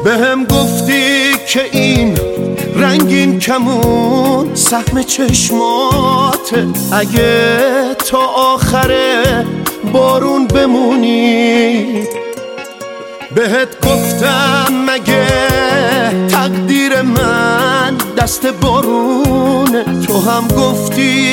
بهم گفتی که این رنگین کمون سهم چشماته، اگه تا آخر بارون بمونی. بهت گفتم مگه تقدیر من دست بارونه، تو هم گفتی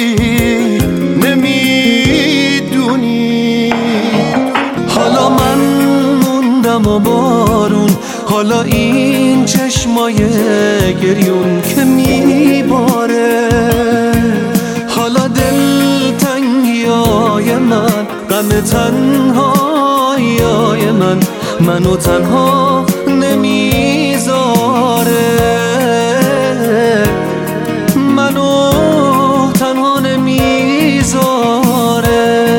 نمیدونی. حالا من موندم و بارون، حالا این چشمای گریون که میباره، حالا دلتنگیای من، غم تنهاییای منو تنها نمیذاره، منو تنها نمیذاره.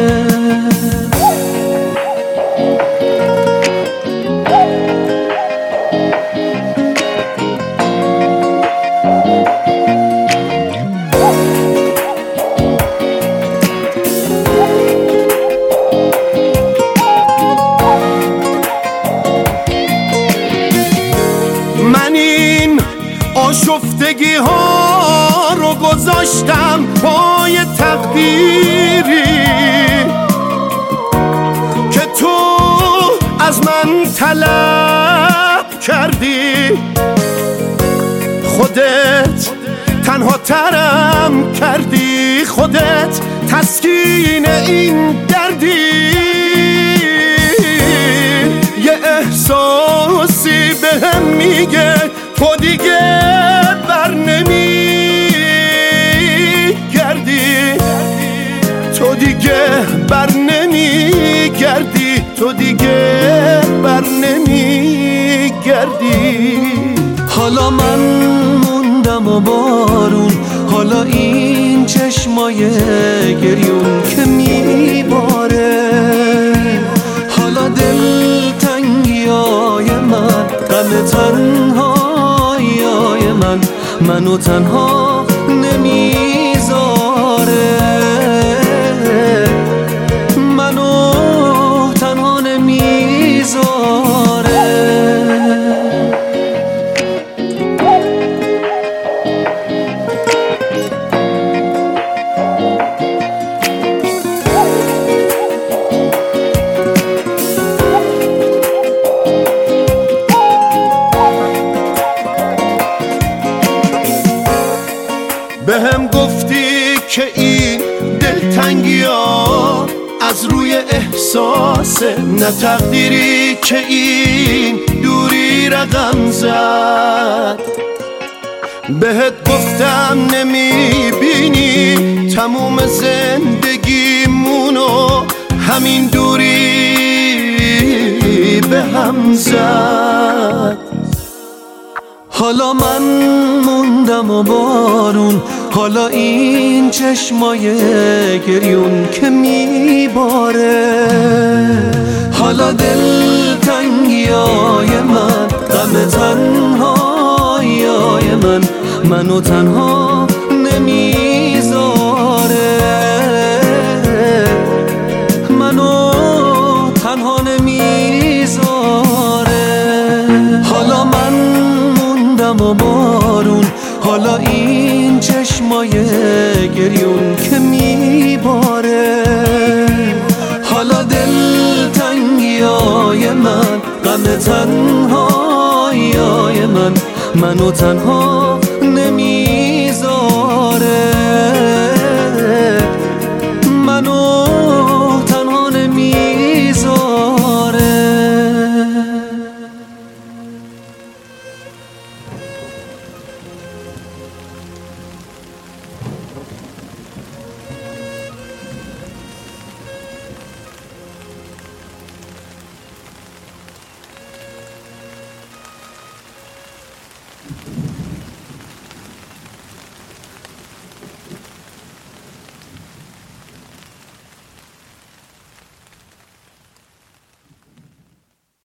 من این آشفتگی ها رو گذاشتم پای تقدیری که تو از من طلب کردی. خودت تنها ترم کردی، خودت تسکین این دردی. یه احساسی بهم میگه تو دیگه بر نمیگردی، تو دیگه بر نمیگردی، تو دیگه بر نمیگردی. حالا من موندم و بارون، حالا این چشمای گریون که میباره، حالا دلتنگیای من، غم تنهاییای منو تنها نمیذاره، منو تنها نمیذاره. بهم گفتی که این دلتنگی ها از روی احساسه، نه تقدیری که این دوری رقم زد. بهت گفتم نمیبینی تموم زندگیمونو همین دوری به هم زد. حالا من موندم و بارون، حالا این چشمای گریون که میباره، حالا دلتنگیای من، غم تنهاییای منو تنها نمیذاره، منو تنها نمیذاره. حالا من موندم و بارون، حالا این چشمای گریون که میباره، حالا دلتنگیای من، غم تنهاییای منو تنها